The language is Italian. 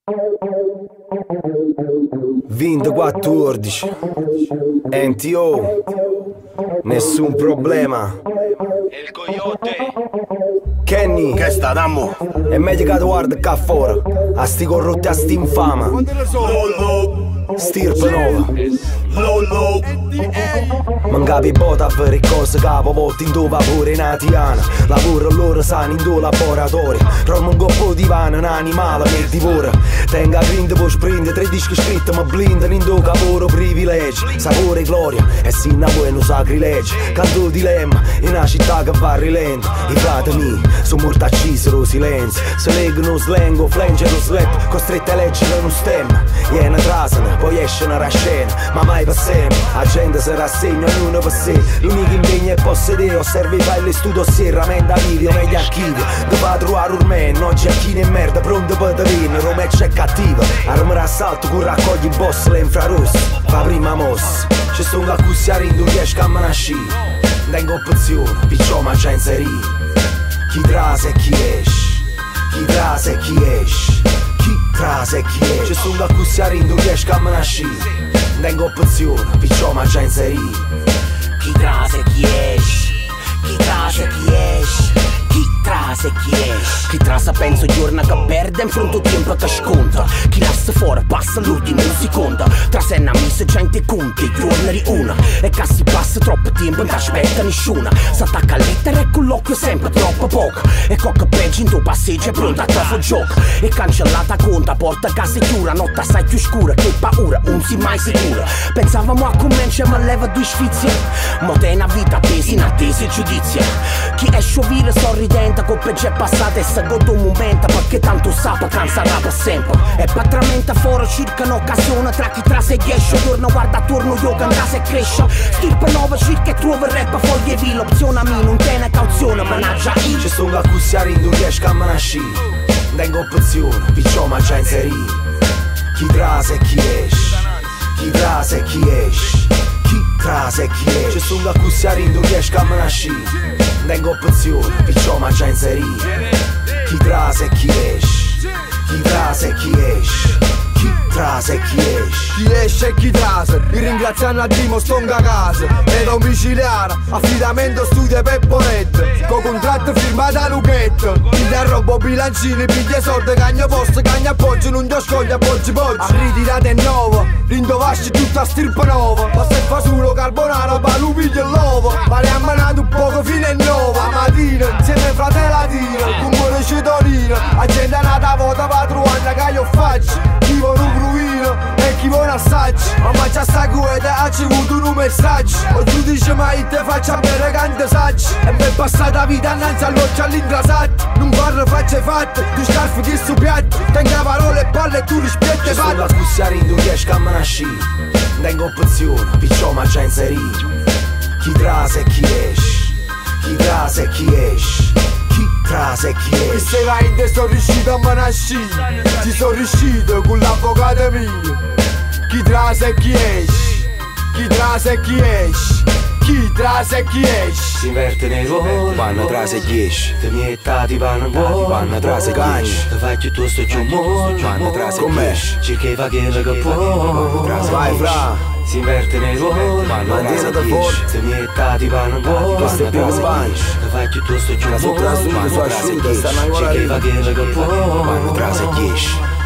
Vinto 14 NTO, nessun problema. Il coyote Kenny, che sta dammo? è meglio che guarda qua fuori. A sti corrotti, a sti infama. Stirpe nova. Mancavi bota a fare cose capo volte in tuo vapore natiana. Lavoro loro sani in tuo laboratorio. Trovo un coppo di vano, un animale che divora. Tenga grind poi sprint, 3 dischi scritti ma blindano in tuo lavoro privilegi. Sapore e gloria, e sinna bueno sacrilegi. Canto dilemma, in una città che va a rilento. I frati miei sono morti accisi lo silenzio. Se leggono slang o flanger o slap, costretti a leggere uno stemma. Iena trasano, poi escono a scena, ma mai per sempre. La gente si rassegna, ognuno per sé. L'unico impegno è possedere, osserva i file, studio dossier, ramenda video, meglio archivio. Devo trovare un man, oggi a chi ne merda, pronto per te venire, Roma è cattiva. Arma d'assalto, con raccogli i boss, le infrarossi, fa prima mossa. Ci sto a cucciare in 2 riesco a manasci. Tengo opzione, picciò ma già inserì. Chi trase e chi esce, chi trase e chi esce, chi trase e chi esce. Ci sto a cucciare in 2 riesco a manasci. Tengo opzione, picciò ma già inserì. Chi trase chi esce, chi trase chi esce, chi trase chi esce. Chi trasa penso giorno che perde in fronte al tempo che sconta. Chi lascia fuori passa l'ultimo secondo. Trasenna messa gente conti, giorni di una. E che si passa troppo tempo non ti aspetta nessuna. S'attacca a lettere e con l'occhio sempre troppo poco. E cocca peggio in tuo passeggio è pronta a tofo gioco. E cancellata conta, porta a casa chiura. Notte assai più scura, che paura, non si mai sicura. Pensavamo a commercio ma leva 2 sfizie. Ma te una vita pesi in attesa e giudizio. Chi è sciovire sorridente, con peggio è passata e se godo un momento. Perché tanto sa canzerà per sempre. E patramenta fuori circa un'occasione. Tra chi trase e esce, torna guarda attorno, yoga in casa e cresce. Stirpe nuova circa e trova il rap, foglie vi l'opzione a me non tiene cauzione, managgia io. Ci sto a cucciare in 2 riesco a manasci. Tengo opzione, picciò ma già inserì. Chi trase e chi esce, chi trase e chi esce, chi trase e chi esce. Ci sto a cucciare in 2 riesco a manasci. Tengo opzione, picciò ma già inserì. Chi trase e chi esce, chi trase e chi esce, chi trase e chi esce. Chi esce e chi trase, vi ringraziano a Dimo stonga a casa. È domiciliare, affidamento studio e pepporette. Con contratto firmato a Luchetto. Piglia robo bilancini, piglia soldi, cagna posto, cagna appoggio. Non ti scogli, appoggi poggi. A ritirate è nuovo, rindovasci tutta stirpa nuova. Ma se fa solo carbonara, palu piglia l'uovo. Ma le ha manato un poco fino a 9. A mattina, insieme fratellatino, con buone citorino. A gente nata vota patruana che io faccio. Chi vuole un provino e chi vuole assaggi. Ma mangia sta guida ha ricevuto un messaggio. O giudice mai te faccia bere cante saggi. E mi è passata vita annanzi all'occhio all'ingrasato. Non parlo facce fatte, tu scarfi chi su piatto. Tenga parole e palle e tu rispetti e fatti. Sto a cucciare in 2 riesco a manasci. Tengo opzione, picciò ma già inserì. Chi trase e chi esce, chi trase e chi esce, chi trase e chi esce. E se vai in te sono riuscito a manasci. Ci sono riuscito con l'avvocato mio. Chi trase e chi esce, chi trase e chi esce, chi trase e chi esce. Si inverte nei ruoli, vanno trase e chi esce. Te miei tati vanno buoni, vanno trase e chi esce. Te fai piuttosto giù molto, vanno trase e chi esce. Cerca fa quello che può, vai fra. Si inverte nei ruoli, vanno trase e chi esce. Te miei tati vanno buoni, vanno trase e chi esce. Te fai piuttosto giù molto, vanno trase e chi esce. Cerca fa quello che può, vanno trase e chi esce.